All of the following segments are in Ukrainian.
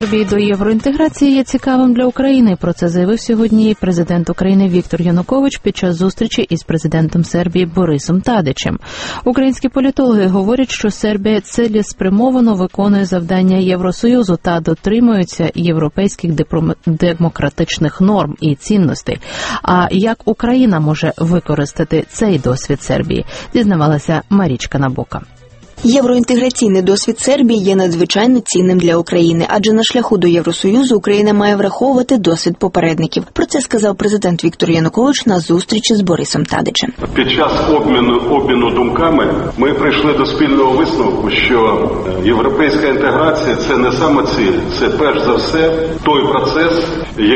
До євроінтеграції є цікавим для України. Про це заявив сьогодні президент України Віктор Янукович під час зустрічі із президентом Сербії Борисом Тадичем. Українські політологи говорять, що Сербія цілеспрямовано виконує завдання Євросоюзу та дотримується європейських демократичних норм і цінностей. А як Україна може використати цей досвід Сербії, дізнавалася Марічка Набока. Євроінтеграційний досвід Сербії є надзвичайно цінним для України, адже на шляху до Євросоюзу Україна має враховувати досвід попередників. Про це сказав президент Віктор Янукович на зустрічі з Борисом Тадичем. Під час обміну думками ми прийшли до спільного висновку, що європейська інтеграція – це не саме ціль, це перш за все той процес,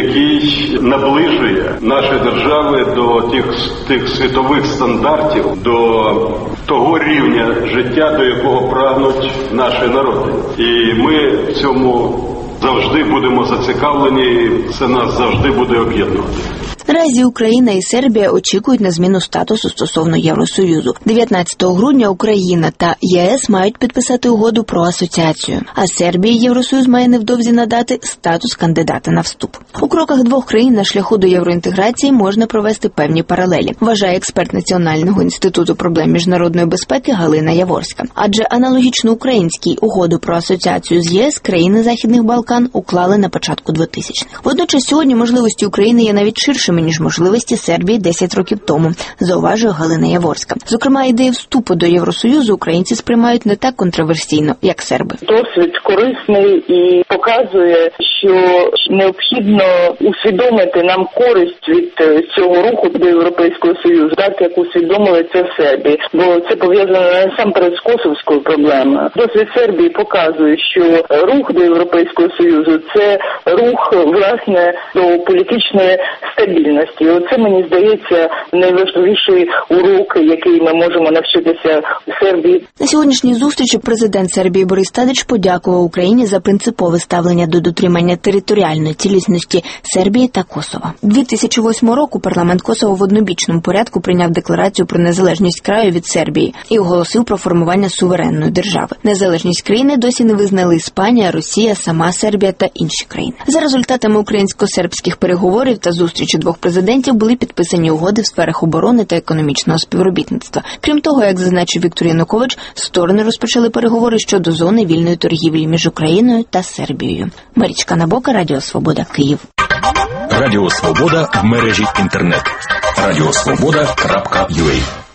який наближує наші держави до тих світових стандартів, до того рівня життя, до якого прагнуть наші народи. І ми в цьому завжди будемо зацікавлені, і це нас завжди буде об'єднувати. Наразі Україна і Сербія очікують на зміну статусу стосовно Євросоюзу. 19 грудня Україна та ЄС мають підписати угоду про асоціацію, а Сербії Євросоюз має невдовзі надати статус кандидата на вступ. У кроках двох країн на шляху до євроінтеграції можна провести певні паралелі, вважає експерт Національного інституту проблем міжнародної безпеки Галина Яворська. Адже аналогічно українській угоду про асоціацію з ЄС країни Західних Балкан уклали на початку 2000-х. Водночас сьогодні можливості України є навіть ширшими, ніж можливості Сербії 10 років тому, зауважує Галина Яворська. Зокрема, ідею вступу до Євросоюзу українці сприймають не так контроверсійно, як серби. Досвід корисний і показує, що необхідно усвідомити нам користь від цього руху до Європейського Союзу, так як усвідомили це в Сербії, бо це пов'язано насамперед з косовською проблемою. Досвід Сербії показує, що рух до Європейського Союзу – це рух, власне, до політичної стабільності. І оце, мені здається, найважливіший урок, який ми можемо навчитися в Сербії. На сьогоднішній зустрічі президент Сербії Борис Тадич подякував Україні за принципове ставлення до дотримання територіальної цілісності Сербії та Косова. 2008 року парламент Косово в однобічному порядку прийняв декларацію про незалежність краю від Сербії і оголосив про формування суверенної держави. Незалежність країни досі не визнали Іспанія, Росія, сама Сербія та інші країни. За результатами українсько-сербських переговорів та зустрічі двох президентів були підписані угоди в сферах оборони та економічного співробітництва. Крім того, як зазначив Віктор Янукович, сторони розпочали переговори щодо зони вільної торгівлі між Україною та Сербією. Марічка Набока, Радіо Свобода, Київ. Радіо Свобода в мережі інтернет. Радіосвобода.ua